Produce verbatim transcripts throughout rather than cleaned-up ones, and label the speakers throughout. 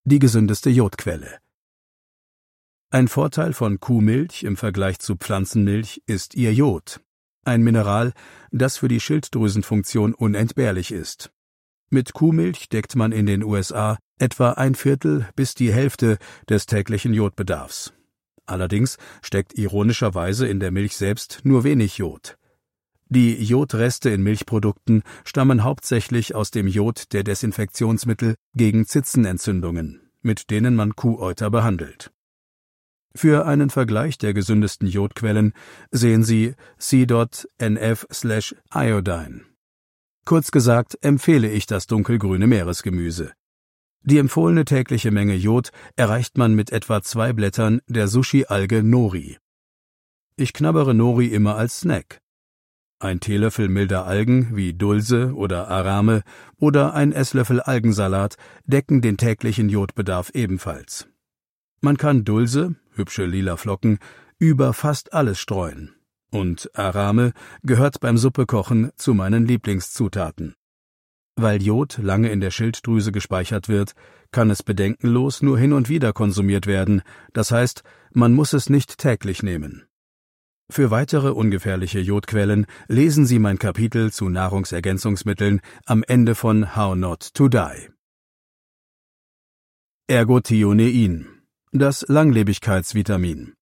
Speaker 1: die gesündeste Jodquelle. Ein Vorteil von Kuhmilch im Vergleich zu Pflanzenmilch ist ihr Jod, ein Mineral, das für die Schilddrüsenfunktion unentbehrlich ist. Mit Kuhmilch deckt man in den U S A etwa ein Viertel bis die Hälfte des täglichen Jodbedarfs. Allerdings steckt ironischerweise in der Milch selbst nur wenig Jod. Die Jodreste in Milchprodukten stammen hauptsächlich aus dem Jod der Desinfektionsmittel gegen Zitzenentzündungen, mit denen man Kuhäuter behandelt. Für einen Vergleich der gesündesten Jodquellen sehen Sie C N F slash iodine. Kurz gesagt empfehle ich das dunkelgrüne Meeresgemüse. Die empfohlene tägliche Menge Jod erreicht man mit etwa zwei Blättern der Sushi-Alge Nori. Ich knabbere Nori immer als Snack. Ein Teelöffel milder Algen wie Dulse oder Arame oder ein Esslöffel Algensalat decken den täglichen Jodbedarf ebenfalls. Man kann Dulse, hübsche lila Flocken, über fast alles streuen. Und Arame gehört beim Suppekochen zu meinen Lieblingszutaten. Weil Jod lange in der Schilddrüse gespeichert wird, kann es bedenkenlos nur hin und wieder konsumiert werden, das heißt, man muss es nicht täglich nehmen. Für weitere ungefährliche Jodquellen lesen Sie mein Kapitel zu Nahrungsergänzungsmitteln am Ende von How Not to Die. Ergothionein, das Langlebigkeitsvitamin.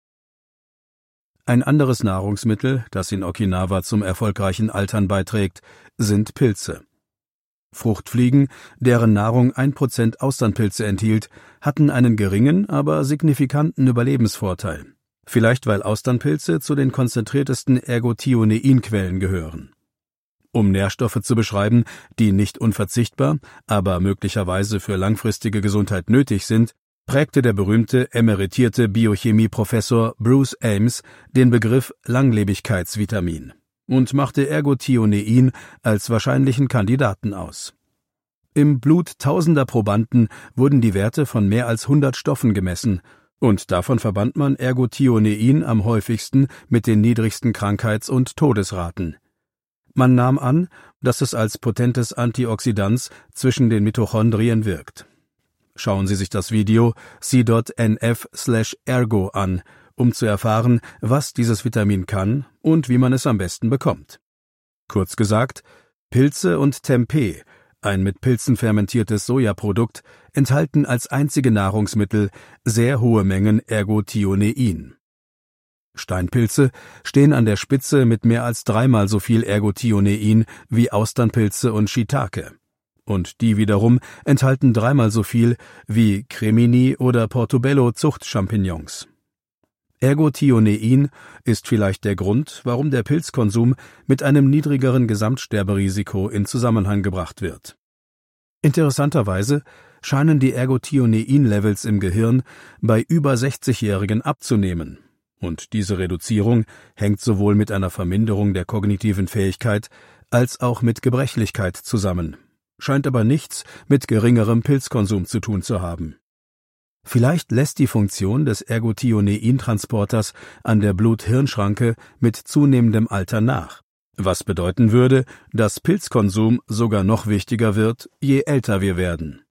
Speaker 1: Ein anderes Nahrungsmittel, das in Okinawa zum erfolgreichen Altern beiträgt, sind Pilze. Fruchtfliegen, deren Nahrung ein Prozent Austernpilze enthielt, hatten einen geringen, aber signifikanten Überlebensvorteil. Vielleicht weil Austernpilze zu den konzentriertesten Ergothionein-Quellen gehören. Um Nährstoffe zu beschreiben, die nicht unverzichtbar, aber möglicherweise für langfristige Gesundheit nötig sind, prägte der berühmte emeritierte Biochemie-Professor Bruce Ames den Begriff Langlebigkeitsvitamin und machte Ergothionein als wahrscheinlichen Kandidaten aus. Im Blut tausender Probanden wurden die Werte von mehr als hundert Stoffen gemessen, und davon verband man Ergothionein am häufigsten mit den niedrigsten Krankheits- und Todesraten. Man nahm an, dass es als potentes Antioxidans zwischen den Mitochondrien wirkt. Schauen Sie sich das Video C N F slash ergo an, um zu erfahren, was dieses Vitamin kann und wie man es am besten bekommt. Kurz gesagt, Pilze und Tempeh, ein mit Pilzen fermentiertes Sojaprodukt, enthalten als einzige Nahrungsmittel sehr hohe Mengen Ergothionein. Steinpilze stehen an der Spitze mit mehr als dreimal so viel Ergothionein wie Austernpilze und Shiitake. Und die wiederum enthalten dreimal so viel wie Cremini oder Portobello-Zuchtchampignons. Ergothionein ist vielleicht der Grund, warum der Pilzkonsum mit einem niedrigeren Gesamtsterberisiko in Zusammenhang gebracht wird. Interessanterweise scheinen die Ergothionein-Levels im Gehirn bei über sechzigjährigen abzunehmen. Und diese Reduzierung hängt sowohl mit einer Verminderung der kognitiven Fähigkeit als auch mit Gebrechlichkeit zusammen, scheint aber nichts mit geringerem Pilzkonsum zu tun zu haben. Vielleicht lässt die Funktion des Ergothionein-Transporters an der Blut-Hirn-Schranke mit zunehmendem Alter nach, was bedeuten würde, dass Pilzkonsum sogar noch wichtiger wird, je älter wir werden.